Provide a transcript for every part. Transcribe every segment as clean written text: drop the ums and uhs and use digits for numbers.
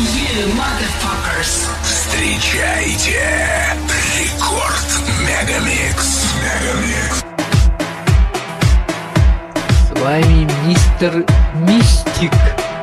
Встречайте Рекорд Мегамикс. С вами мистер Мистик.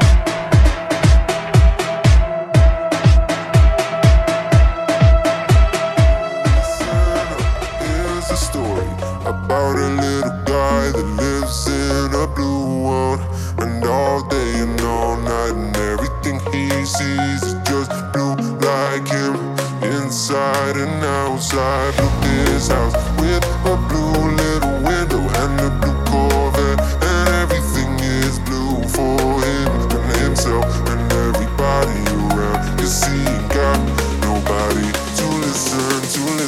Here's a story about a little guy that lives in a blue world. And all day and all night and everything he sees is just blue like him. Inside and outside, built this house with a blue little window and a blue Corvette. And everything is blue for him and himself and everybody around. 'Cause he ain't got nobody to listen.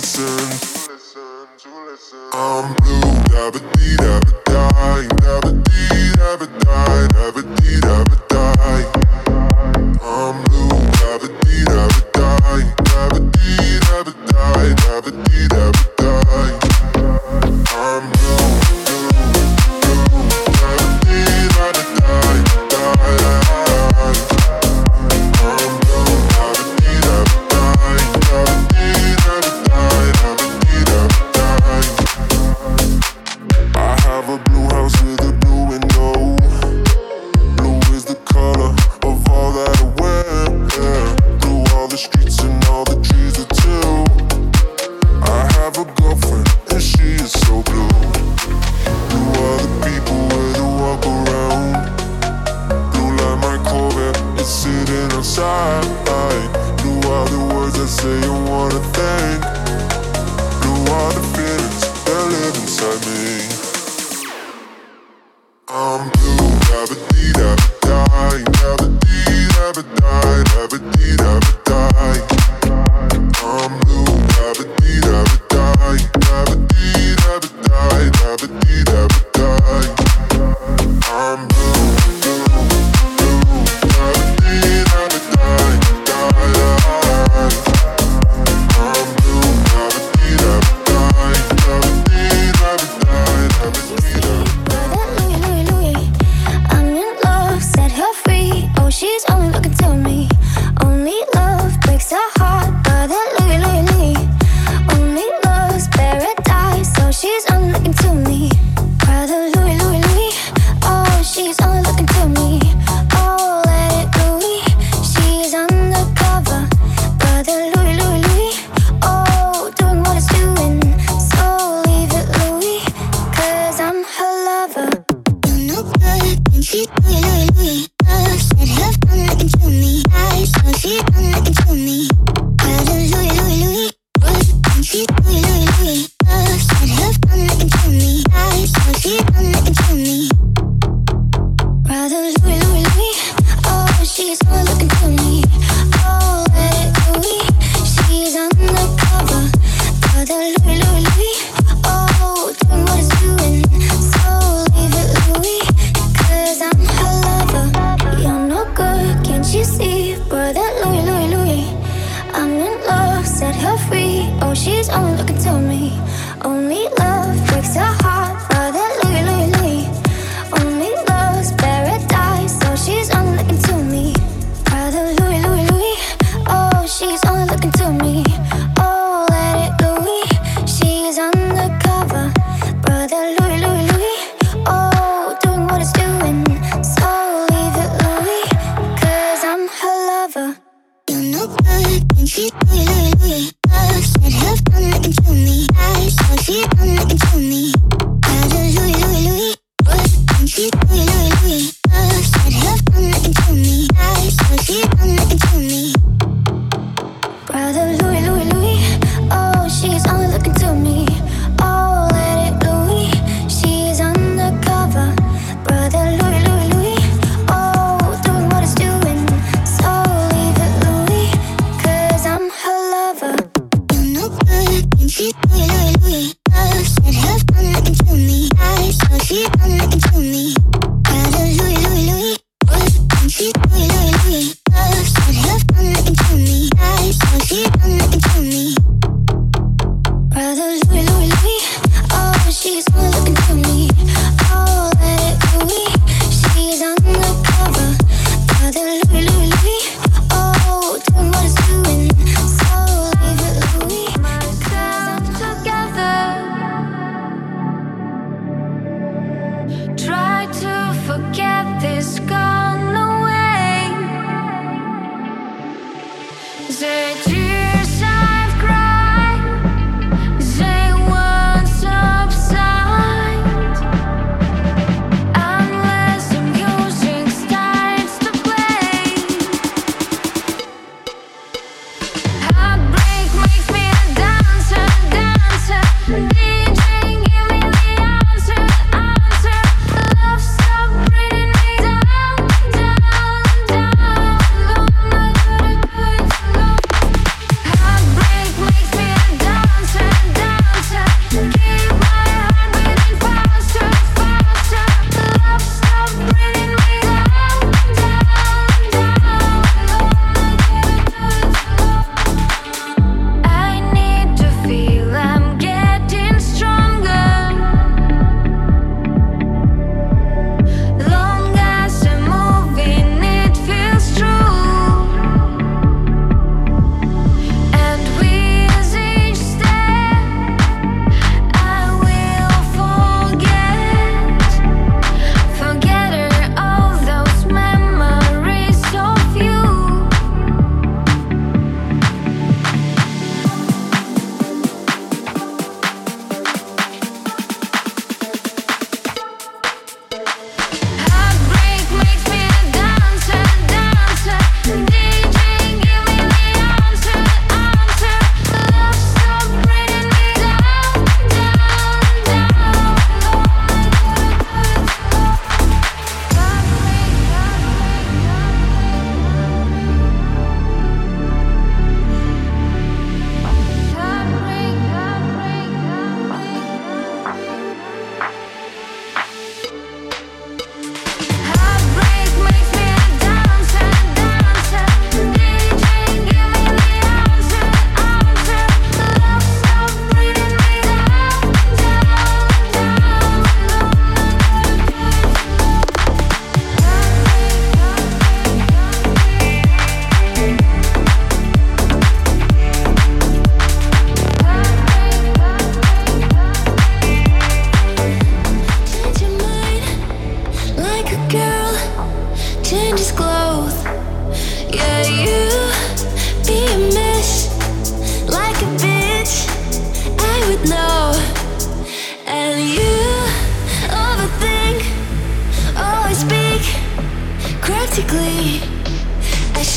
I'm blue, dabba-dee, dabba-die, dabba-dee, dabba-die, dabba-dee, dabba-die. I'm blue, dabba-dee, dabba-die, dabba-dee, dabba-die, dabba-dee, dabba-die. I'm blue, dabba-dee, dabba-die, die. I'm blue, dabba-dee, dabba-die, dabba-dee, dabba-die, dabba-dee, dabba-die. I have a blue house with a blue window. Blue is the color of all that I wear. Blue all the streets and all the trees are too. I have a girlfriend and she is so blue. Blue are the people where they walk around. Blue like my Corvette, it's sitting outside. Blue are the words I say I wanna thank. Blue are the feelings that live inside me. I'm blue, dabba-dee, dabba-die, dabba-dee, dabba-die, dabba-dee, dabba-die. I'm blue, dabba-dee, dabba-die, dabba-dee, dabba-die, dabba-dee, dabba-die. I'm blue, dabba-dee, dabba-die, die. I'm blue, dabba-dee, dabba-die, dabba-dee, dabba-die, dabba-dee, dabba-die. I'm in love, set her free. Oh, she's only looking to me. Only love breaks her heart. Brother Louie, Louie, Louie. Only love's paradise. So she's only looking to me. Brother Louie, Louie, Louie. Oh, she's only looking to me. Oh, let it Louie. She's undercover. Brother Louie, Louie, Louie. Oh, doing what it's doing. So leave it Louie, 'cause I'm her lover. You know good, and she Louie, Louie, Louie. Love said have fun looking to me. I saw she fun looking to me. Brother Louie, Louie, Louie. And she Louie, Louie, Louie. Love said have fun looking to me. I saw she fun looking to me. Brother Louie, Louie, Louie. Oh, she's fun looking to me. Oh, let it Louie. She's undercover. Brother Louie, Louie, Louie. Oh, doing what it's doing. So leave it Louie, 'cause I'm her lover. You're no good, can't you see? Brother Louie, Louie, Louie. I'm in love, set her free. Oh, she's only looking to me. Only love breaks her heart. Brother Louie, Louie, Louie. Only love's paradise. So she's only looking to me. Brother Louie, Louie, Louie. Oh, she's only looking to me. Oh, let it Louie. She's undercover. Brother Louie, Louie, Louie. Oh, doing what it's doing. So leave it Louie, 'cause I'm her lover. You know good, and she Louie, Louie, Louie. Love said have fun looking to me. I saw she fun looking to me. Brother Louie, Louie, Louie. And she Louie, Louie, Louie. Love said have fun looking to me. I saw she fun looking to me. Brother Louie, Louie, Louie. Oh, she's only looking to me. Oh, let it Louie. She's undercover. Brother Louie, Louie, Louie. Oh, doing what it's doing. So leave it Louie, 'cause I'm her lover. You know good, and she Louie, Louie, Louie. Love said have fun looking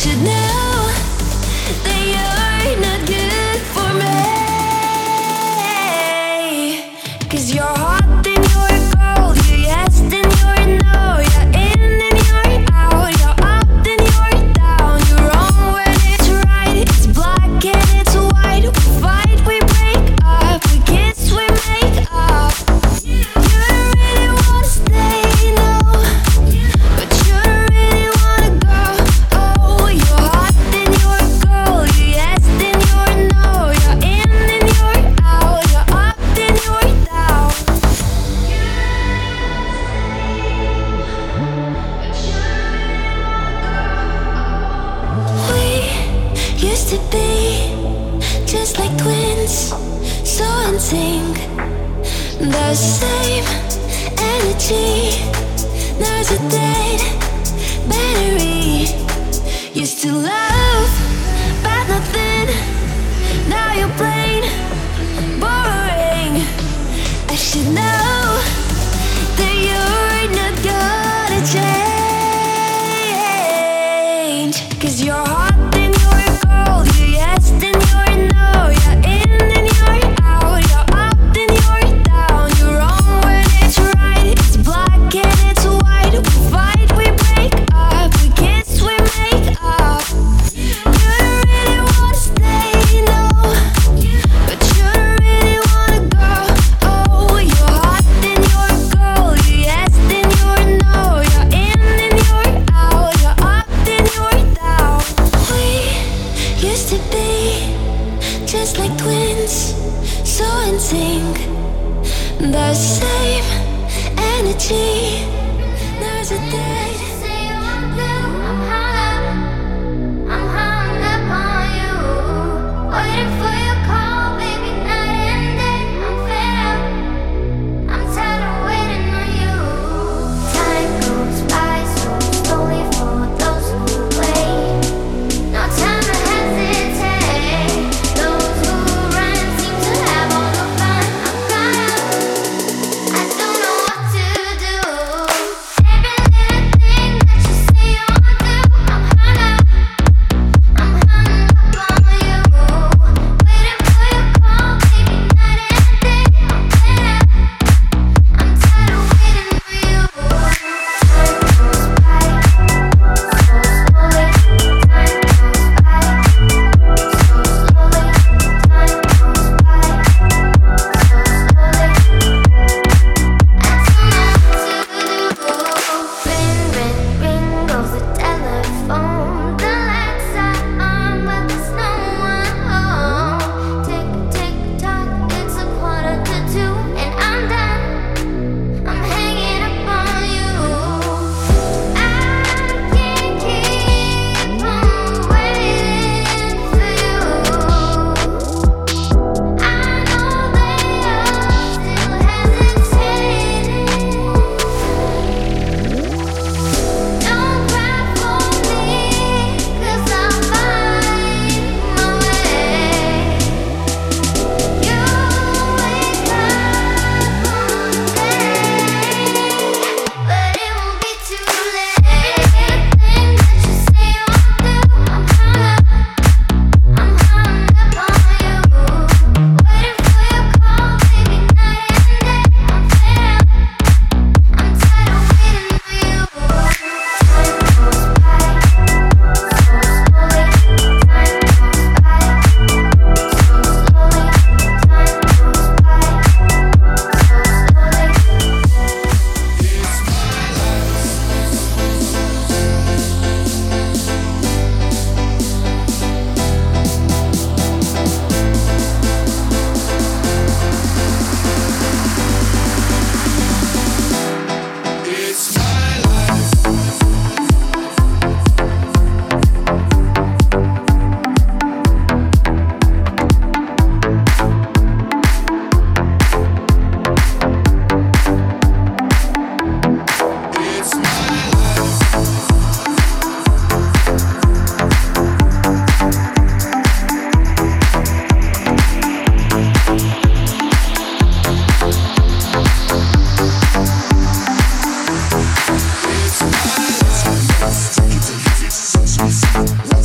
should know that you're not good for me. 'Cause you're hot, then you're cold, you're yes, then you're no, you're in, then you're out, you're up, then you're down, you're wrong when it's right, it's black and it's white, we fight, we break up, we kiss, we make up. You don't really wanna stay, no, but you don't really wanna go. Oh, you're hot, then you're cold, you're yes, then you're no, you're in, then you're out, you're up, then you're down. We used to be just like twins, so in sync, the same energy. Now's a dead battery. Used to love, but nothing. Now you're plain boring. I should know that you're not gonna change. 'Cause you're hot, then you're cold, you're yes, then you're no, you're in, then you're out, you're up, then you're down, you're wrong when it's right, it's black and it's white, we fight, we break up, we kiss, we make up. You don't really wanna stay, no, but you don't really wanna go. Oh, you're hot, then you're cold, you're yes, then you're no, you're in, then you're out, you're up, then you're down. We used to be just like twins, so in sync, the same energy. There's a day. I'm hung up on you, waiting for your call, baby, night and day. I'm fed up, I'm tired of waiting on you. Time goes by so slowly for those who wait. No time to hesitate. Those who run seem to have all the fun. I'm caught up, I don't know what to do. Every little thing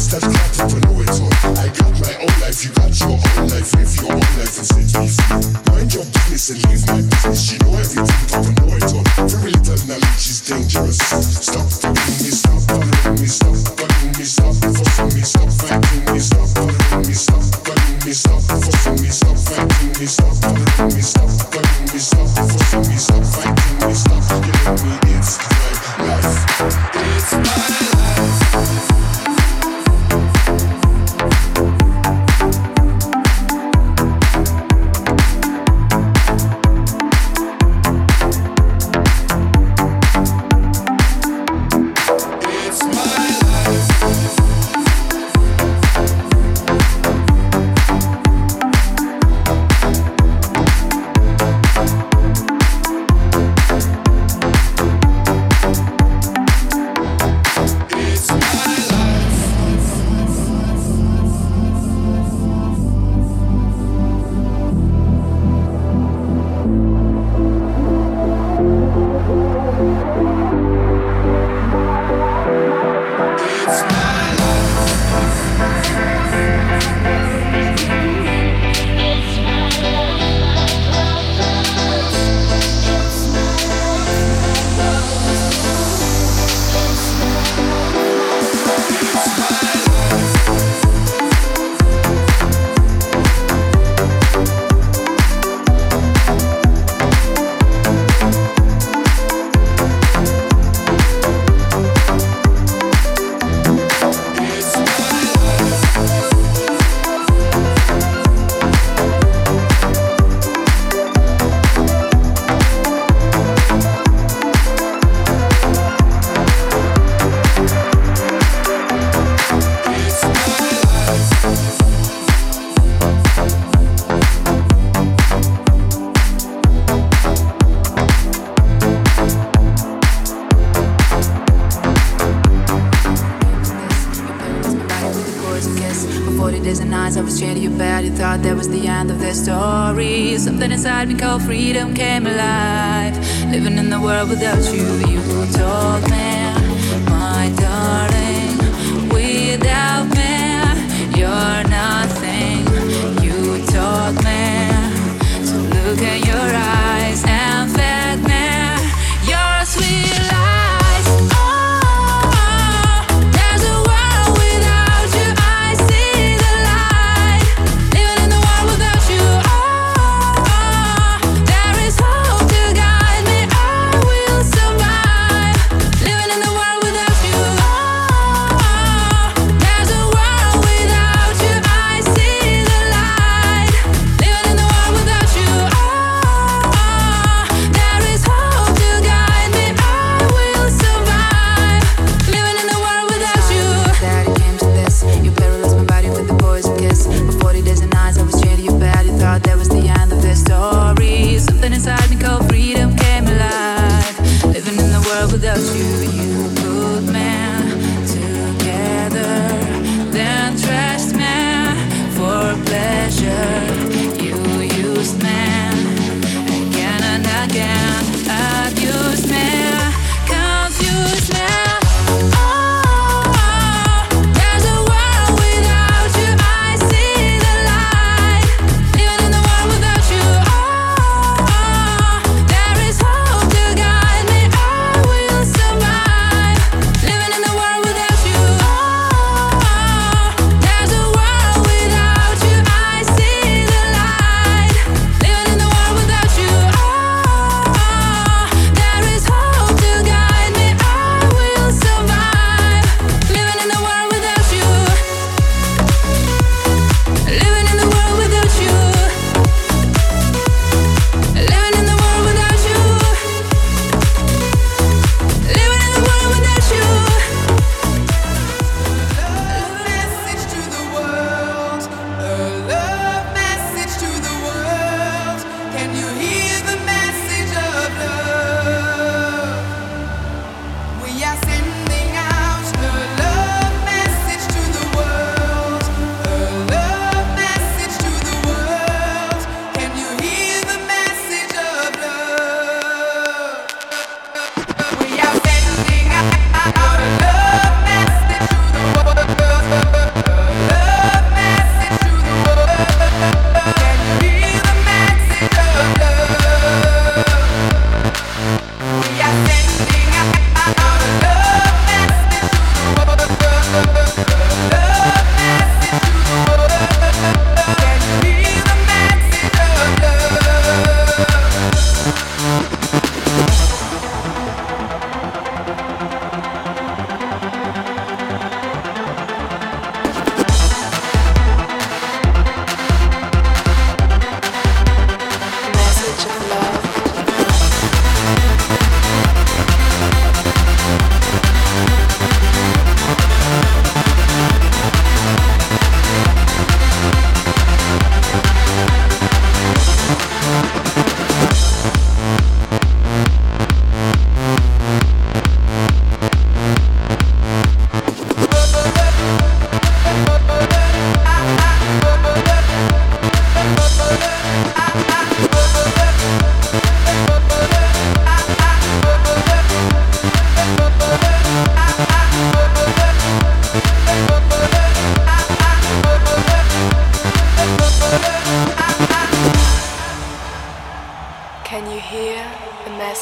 that crap to know it all. I got my own life, you got your own life. Live your own life and set me free. Mind your business and leave my business. You know everything, don't know it all. Very little knowledge is dangerous. Stop bugging me, stop bothering me, stop bugging me, stop forcing me, stop fighting me, stop bothering me, stop bugging me, stop forcing me, stop fighting me, stop bothering me, stop bugging me, stop forcing me, stop fighting me, stop killing me. It's my life. It's my life. Something inside me called freedom came alive. Living in the world without you, you told me, my darling, without me, you're nothing. You told me to look at your eyes and fed me your sweet lies. Oh, there's a world without you. I see the light. Living in the world without you. There is hope to guide me. I will survive. Living in the world without you.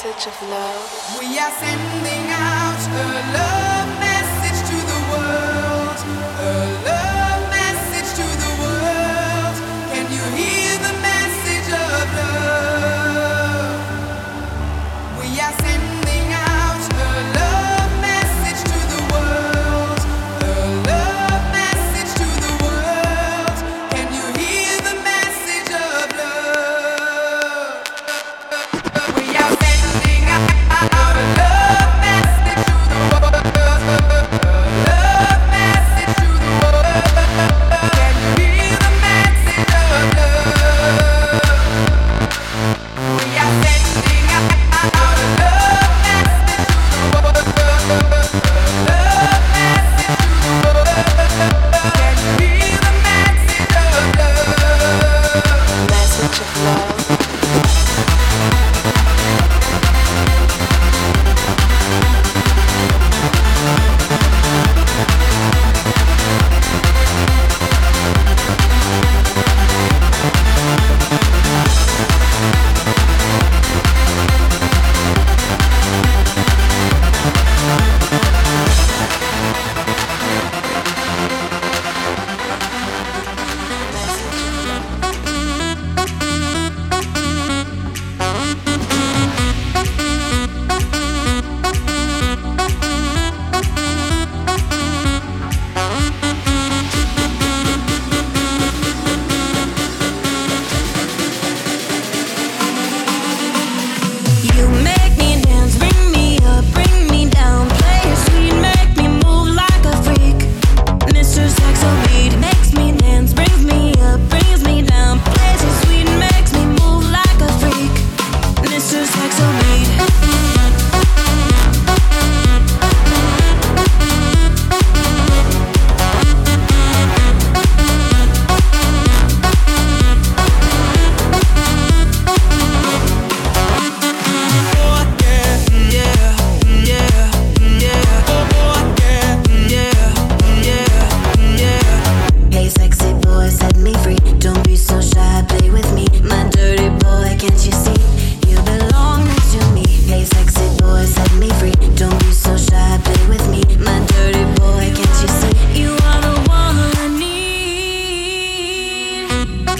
message of love. We are sending out a love message to the world. A love message to the world. Can you hear the message of love? We are sending out a love message to the world. A love message to the world. Can you hear the message of love? We are sending out a love message to the world. Love message to the world. Can you hear the message of love? We are sending out a love message to the world. Love message to the world. Can you hear the message of love? Message of love. You make me dance, bring me up, bring me down, play it sweet, make me move like a freak. Mr. Saxo beat makes me dance, brings me up, brings me down, plays it sweet, makes me move like a freak. Mr. Saxo beat. Hey sexy boy, set me free. Don't be so shy, play with me. My dirty boy, can't you see? You belong next to me. Hey sexy boy, set me free. Don't be so shy, play with me. My dirty boy, can't you see? You are the one I need.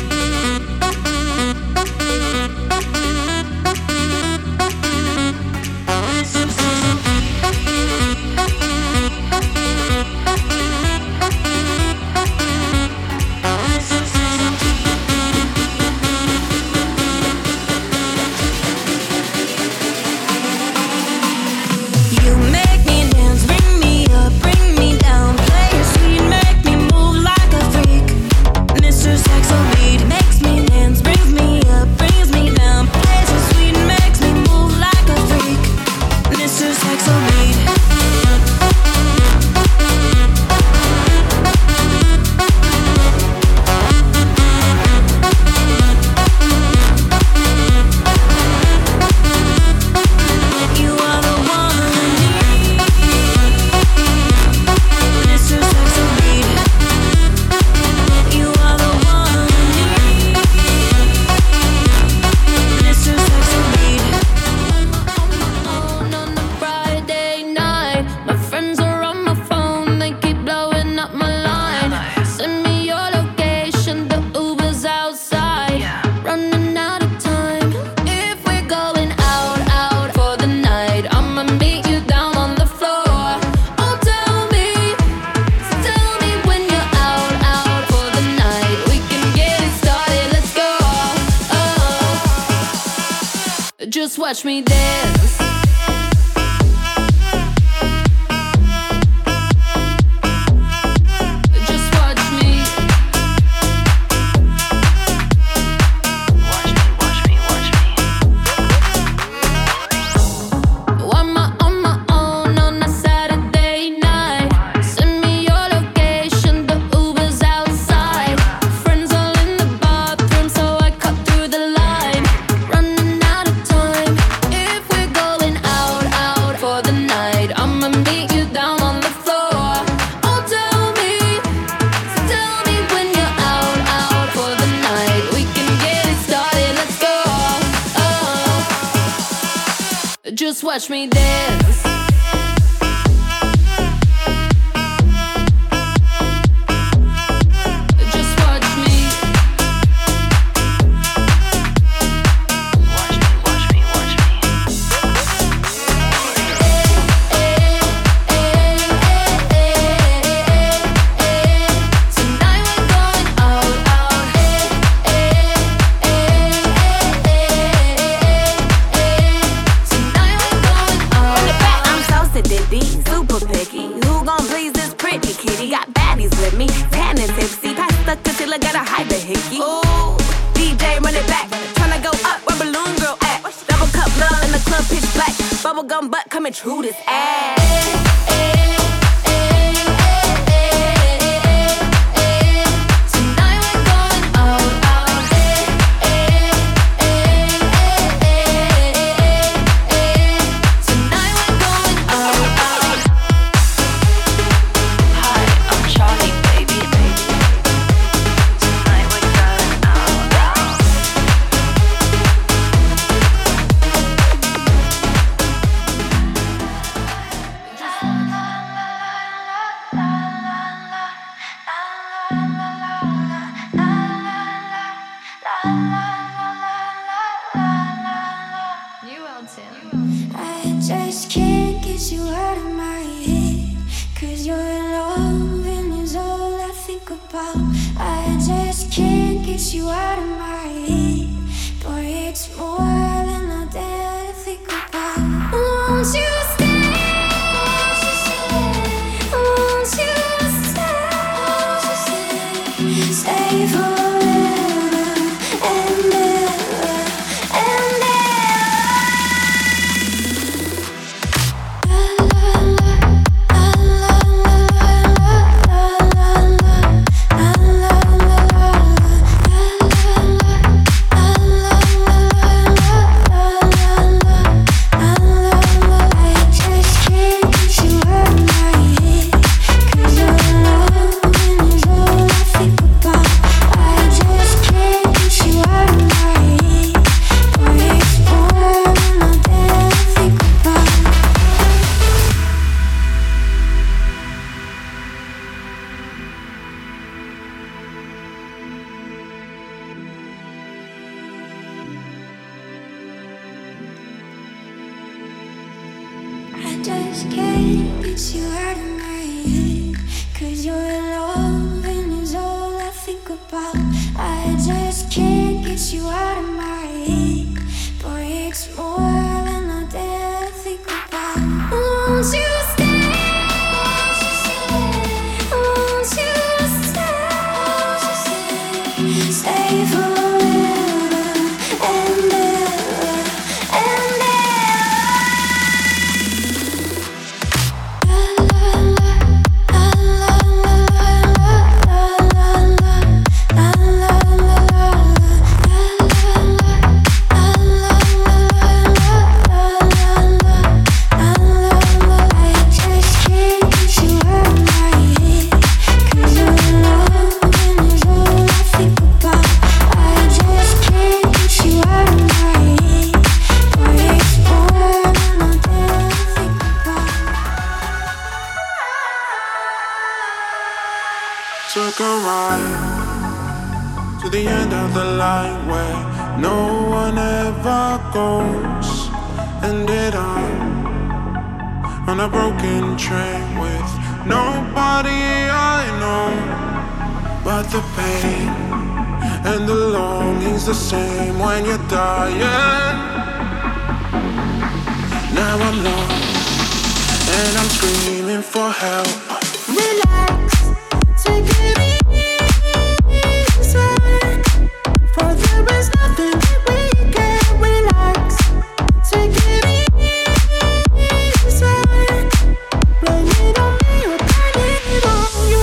You make me dance, bring me up, bring me down, play it sweet, make me move like a freak. Mr. Saxo beat makes me dance, brings me up, brings me down, plays it sweet, makes me move like a freak. Mr. Saxo beat. You are the one I need. Mr. Saxo beat. You are the one I need. Mr. Saxo beat. On a Friday night, my friends are on my phone, they keep blowing up my line. Send me your location, the Uber's outside. Running out of time. If we're going out for the night, I'ma meet you down on the floor. Oh, tell me when you're out for the night. We can get it started, let's go. Oh, just watch me dance. Just watch me. On my own on a Saturday night. Send me your location, the Uber's outside. Friends all in the bathroom, so I cut through the line. Running out of time. If we're Just watch me dance. Just watch me. Watch me, watch me, Tonight we're going out, out. Tonight we're going out, out. I'm so sedity, super picky. Who gon' please this pretty kitty? Got baddies with me, tan and tipsy. Pass the concealer, gotta hide the hickey. Ooh, DJ run it back. Tryna go up where Balloon Girl at. Double cup love in the club, pitch black. Bubblegum butt coming true this ass. Tonight we're going out, out. Tonight we're going out, out. Hi, I'm Charlie, baby, baby. Tonight we're going out, out. New Elton. I just can't get you out of my head. 'Cause your loving is all I think about. I just can't get you out of my head. Boy, it's more than I dare to think about. Won't you stay? Won't you stay? Stay forever and ever and I just can't get you out of my head. 'Cause your loving is all I think about. I just can't get you out of my head. Boy, it's more than I dare to think about. Won't you stay? Won't you stay? Stay forever and ever and Took a ride to the end of the line where no one ever goes. Ended up on a broken train with nobody I know. But the pain and the longing's the same when you're dying. Now I'm lost and I'm screaming for help. relax, take it easy. For there is nothing that we can relax. Take it easy. Blame it on me or blame it on you.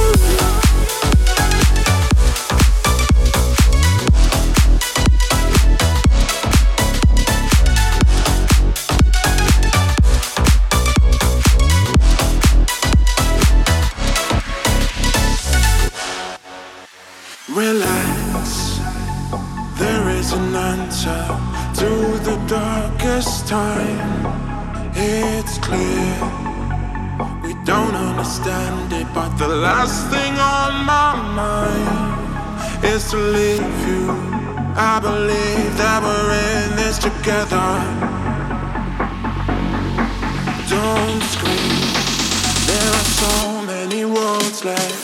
Relax, there is an answer to the darkest time. It's clear we don't understand it, but the last thing on my mind is to leave you. I believe that we're in this together. Don't scream, there are so many roads left.